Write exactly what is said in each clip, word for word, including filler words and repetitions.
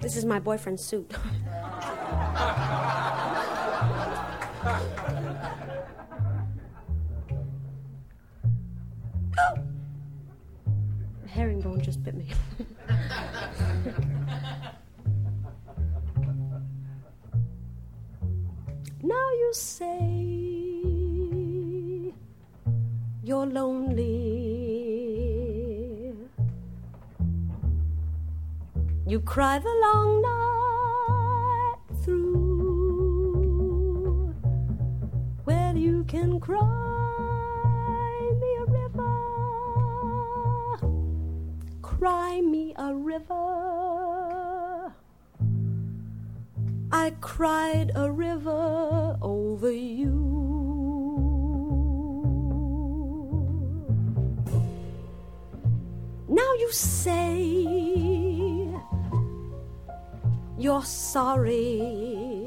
This is my boyfriend's suit. Oh! A herringbone just bit me. Now you say you're lonely. You cry the long night through. Well, you can cry me a river. Cry me a river. I cried a river over you. Now you say you're sorry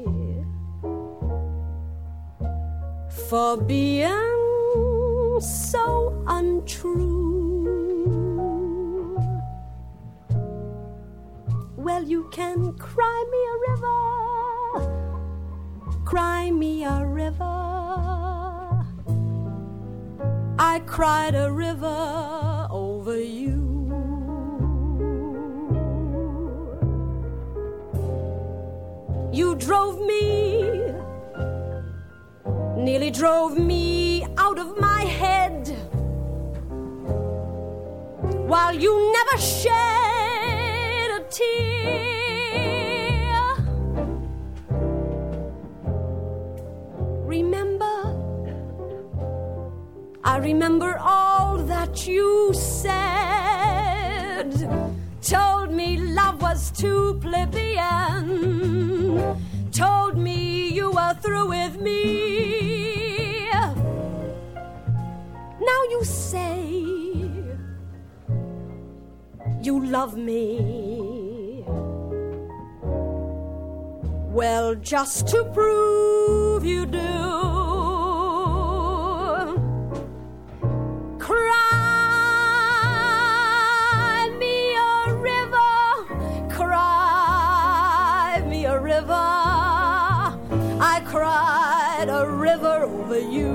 for being so untrue. Well, you can cry me a river. Cry me a river. I cried a river over you. You drove me, nearly drove me out of my head, while you never shed a tear. Remember, I remember all that you said. Told me love was too plebeian. Told me you were through with me. Now you say you love me. Well, just to prove you do, over you.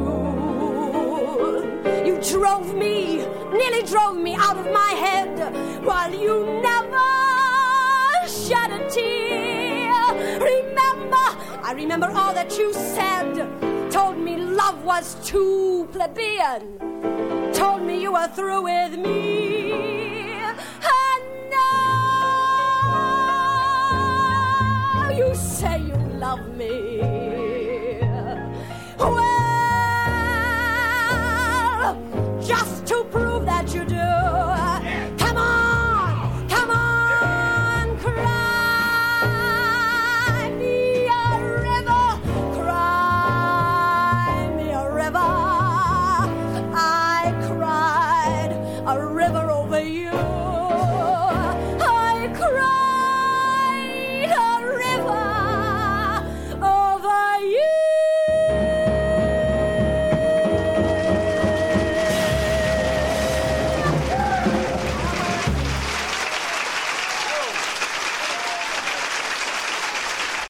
You drove me, nearly drove me out of my head, while you never shed a tear. Remember, I remember all that you said. Told me love was too plebeian. Told me you were through with me.